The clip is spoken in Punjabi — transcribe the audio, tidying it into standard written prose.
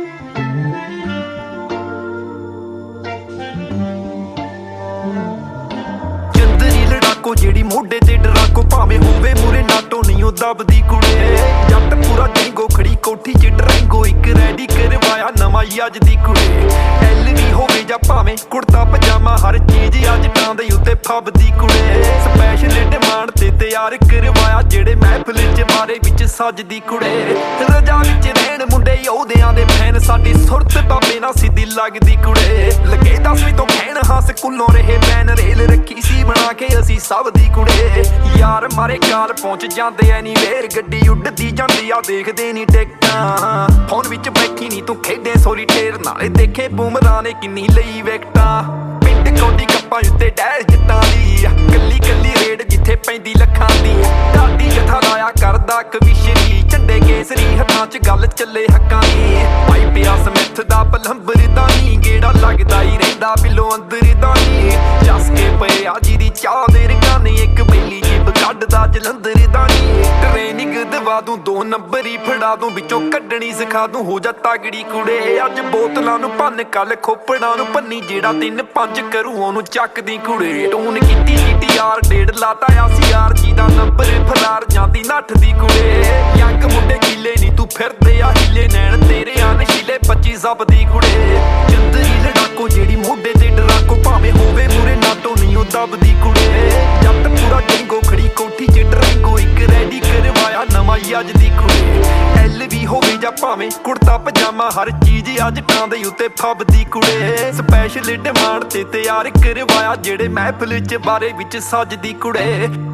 ਚੰਦਰੀ ਲੜਾਕੋ ਜਿਹੜੀ ਮੋਢੇ ਤੇ ਡਰਾਕੋ, ਭਾਵੇਂ ਹੋਵੇ ਮੂਰੇ ਨਾਟੋ ਨਹੀਂ ਉਹ ਦਬਦੀ ਕੁੜੇ। ਜੱਟ ਪੂਰਾ ਜੰਗੋ ਖੜੀ ਕੋਠੀ ਚ ਡਰੈਂਗੋ, ਇੱਕ ਰੈਡੀ ਕਰਵਾਇਆ ਨਵਾਂ ਹੀ ਅੱਜ ਦੀ ਕੁੜੇ। ਐਲਵੀ ਹੋਵੇ ਜਾਂ ਭਾਵੇਂ ਕੁੜਤਾ ਪਜਾਮਾ, ਹਰ ਚੀਜ਼ ਅੱਜ ਟਾਂ ਦੇ ਉੱਤੇ ਫੱਬਦੀ ਕੁੜੇ। ਸਪੈਸ਼ਲ ਡਿਮਾਂਡ ਤੇ ਤਿਆਰ ਕਰਵਾਇਆ ਜਿਹੜੇ ਮਹਿਫਲ ਚ ਬਾਰੇ ਵਿੱਚ ਸੱਜਦੀ ਕੁੜੇ। ਰਜਾ ਵਿੱਚ ਰਹਿਣ ਮੁੰਡੇ ਯੋਧਿਆਂ ਦੇ ਫੈਨ, ਸਾਡੀ ਸੁਰਤ ਬਾਬੇ ਨਾਲ ਸਿੱਧੀ ਲੱਗਦੀ ਕੁੜੇ। ਲੱਗੇ 10ਵੀਂ ਤੋਂ ਖੈਣ ਹਾਂ ਸਕੂਲੋਂ ਰਹੇ ਬੈਨ, ਰੇਲ ਰੱਖੀ ਸੀ ਬਣਾ ਕੇ ਅਸੀਂ ਸਭ ਦੀ ਕੁੜੇ। ਯਾਰ ਮਾਰੇ ਕਾਲ ਪਹੁੰਚ ਜਾਂਦੇ ਐਨੀਵੇਅਰ, ਗੱਡੀ ਉੱਡਦੀ ਜਾਂਦੀ ਆ ਦੇਖਦੇ ਨੀ ਟਿਕਟਾਂ। ਫੋਨ ਵਿੱਚ ਬੈਠੀ ਨੀ ਤੂੰ ਖੇਡੇ ਸੋਲੀਟੇਰ, ਨਾਲੇ ਦੇਖੇ ਬੂਮਰਾਂ ਨੇ ਕਿੰਨੀ ਲਈ ਵਿਕਟਾਂ। ਪਿੰਡ ਕੌਡੀ ਕੱਪਾਂ ਉੱਤੇ ਡੈਲ ਜਿੱਤਾਂ ਦੀ, ਕੱਲੀ ਕੱਲੀ ਰੇਡ ਜਿੱਥੇ ਪੈਂਦੀ ਲੱਖਾਂ ਦੀ। ਢਾਡੀ ਜਥਾ ਲਾਇਆ ਕਰਦਾ ਕਵਿਸ਼ਰੀ, ਝੰਡੇ ਕੇਸਰੀ ਹੱਥਾਂ 'ਚ ਗੱਲ ਚੱਲੇ ਹੱਕਾਂ ਦੀ। ਭਾਈ ਪਿਆ ਸਮਿੱਥ ਦਾ ਪਲੰਬਰ ਦਾ ਨੀ, ਗੇੜਾ ਲੱਗਦਾ ਹੀ ਰਹਿੰਦਾ ਬਿੱਲੋ ਅੰਦਰ ਦਾ ਨੀ। ਜੱਸ ਕੇ ਪਏ ਆ ਜਿਹਦੀ ਚਾਹ ਦੇ ਰੰਗਾਂ, ਇੱਕ ਬੈਲੀ ਜਿਬ ਕੱਢਦਾ ਜਲੰਧਰ ਦਾ ਨੀ। ਟ੍ਰੇਨਿੰਗ ਦਵਾ ਦੂੰ 2 ਨੰਬਰ ਹੀ ਫੜਾ ਦੂੰ, ਵਿੱਚੋਂ ਕੱਢਣੀ ਸਿਖਾ ਦੂੰ ਹੋ ਜਾ ਤਗੜੀ ਕੁੜੇ। ਅੱਜ ਬੋਤਲਾਂ ਨੂੰ ਭੰਨ ਕੱਲ ਖੋਪੜਾਂ ਨੂੰ ਭੰਨੀ, ਜਿਹੜਾ 3-5 ਕਰੂ ਉਹਨੂੰ ਚੱਕਦੀ ਕੁੜੇ। ਟੂਨ ਕੀਤੀ GTR 1.5 ਲਾਤਾ ਆ CR, ਜਿਹਦਾ ਨੰਬਰ ਫਰਾਰ ਜਾਂਦੀ ਨੱਠਦੀ ਕੁੜੇ। ਯੰਗ ਮੁੰਡੇ ਕੀਲੇ ਨੀ ਤੂੰ ਫਿਰਦੇ ਆ ਹੀਲੇ, ਨੈਣ ਤੇਰੇ ਆ ਨਸ਼ੀਲੇ 25 ਸਭ ਦੀ ਕੁੜੇ। ਚੰਦਰੀ ਲੜਾਕੋ ਜਿਹੜੀ ਮੋਢੇ ਤੇ ਡਰਾਕੋ, ਭਾਵੇਂ ਹੋਵੇ ਮੂਰੇ ਨਾਟੋ ਨਹੀਂ ਉਹ ਦਬਦੀ ਕੁੜੇ। ਜੱਟ ਪੂਰਾ ਜੰਗੋ ਖੜੀ ਕੋਠੀ ਚ ਡਰੈਂਗੋ, ਇੱਕ ਰੈਡੀ ਕਰਵਾਇਆ ਨਵਾਂ ਹੀ ਅੱਜ ਦੀ ਕੁੜੇ। ਐਲਵੀ ਹੋਵੇ ਜਾਂ ਭਾਵੇਂ ਕੁੜਤਾ ਪਜਾਮਾ, ਹਰ ਚੀਜ਼ ਅੱਜ ਟਾਂ ਦੇ ਉੱਤੇ ਫੱਬਦੀ ਕੁੜੇ। ਸਪੈਸ਼ਲ ਡਿਮਾਂਡ ਤੇ ਤਿਆਰ ਕਰਵਾਇਆ ਜਿਹੜੇ ਮਹਿਫਲ ਚ ਬਾਰੇ ਵਿੱਚ ਸੱਜਦੀ ਕੁੜੇ।